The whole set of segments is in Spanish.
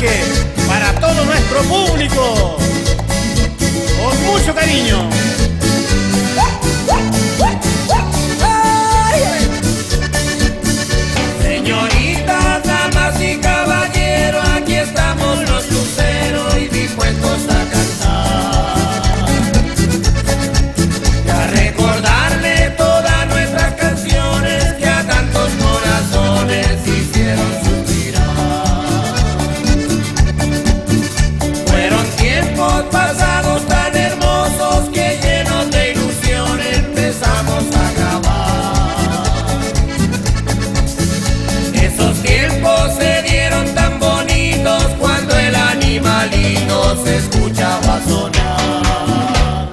homenaje para todo nuestro público, con mucho cariño. Señoritas, damas y caballeros, aquí estamos los luceros y dispuestos a cantar y a recordarle todas nuestras canciones que a tantos corazones hicieron suspirar. Fueron tiempos pasados tan hermosos que llenos de ilusión empezamos a grabar. Esos tiempos se dieron tan bonitos cuando el animalito se escuchaba sonar.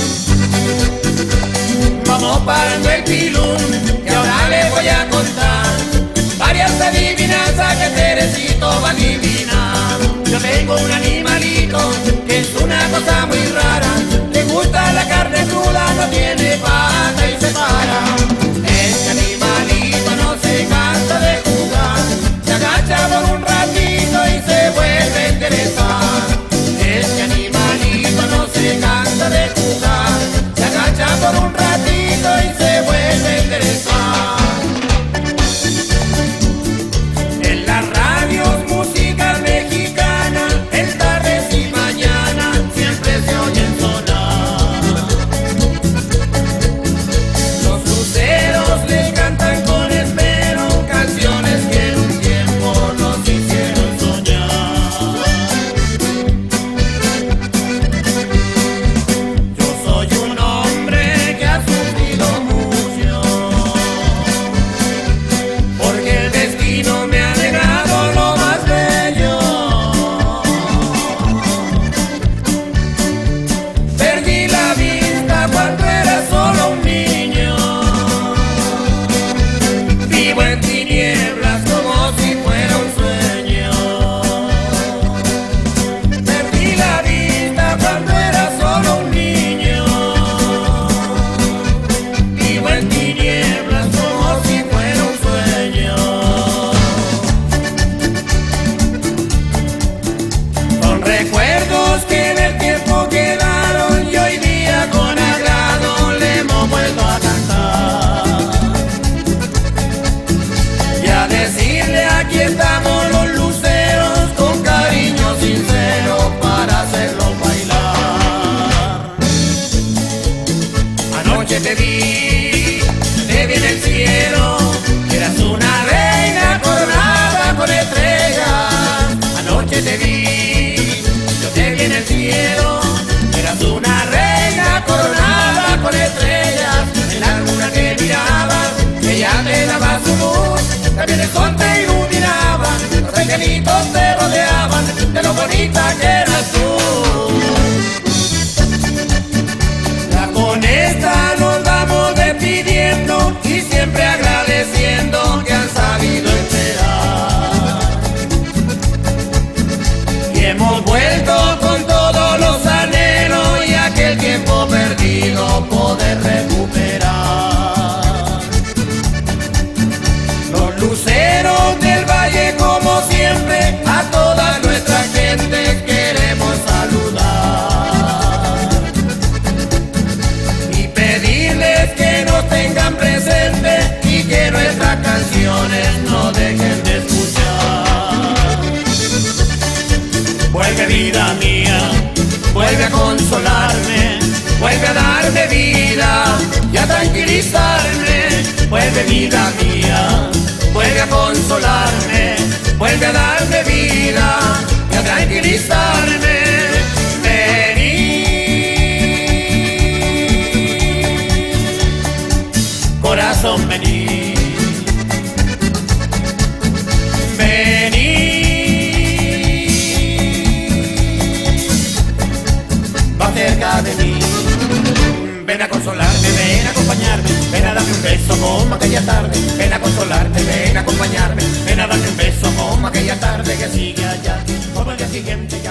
Vamos parando el pilón, que ahora les voy a contar varias adivinanzas que Teresito va a adivinar. Yo tengo un animalito que es una cosa muy rara, le gusta la carne cruda, no tiene pata y se para. Este animalito no se cansa de jugar, se agacha por un ratito y se vuelve a interesar. Este animalito no se cansa de jugar, se agacha por un ratito y se vuelve a interesar. En las radios música mexicana, en tardes y mañana siempre se oyen sonar. Los luceros les cantan con esmero canciones que en un tiempo nos hicieron soñar. Yo soy un hombre que ha sufrido mucho, porque el destino me ha negado lo más bello. Perdí la vista cuando era solo un niño, vivo en tinieblas como si fuera un sueño. Perdí la vista cuando era solo un niño, vivo en tinieblas como si fuera un sueño. Son recuerdos que en el tiempo quedaron y hoy día con agrado le hemos vuelto a cantar y a decirle aquí estamos los luceros con cariño sincero para hacerlo bailar. Anoche te vi en el cielo, eras una reina coronada con estrellas. Anoche te vi, yo te vi en el cielo, eras una reina coronada con estrellas. En la luna que mirabas, ella te daba su luz, también el sol te iluminaba, los angelitos te rodeaban de lo bonita que eras tú. Ya con esta nos vamos despidiendo y siempre agradeciendo que han sabido esperar. Y hemos vuelto con todos los anhelos y aquel tiempo perdido poder recuperar. Los luceros del valle como siempre a toda nuestra gente queremos saludar y pedirles que nos tengan presente y que nuestras canciones no dejen de escuchar. Vuelve vida mía, vuelve a consolarme, vuelve a darme vida y a tranquilizarme. Vuelve vida mía, vuelve a consolarme, vuelve a darme vida y a tranquilizarme. Vení, corazón, vení. Vení, va cerca de mí. Ven a consolarme, ven a acompañarme, ven a darme un beso como aquella tarde. Ven a consolarte, ven a acompañarme, ven a darme un beso como aquella tarde que sigue allá, como el día siguiente.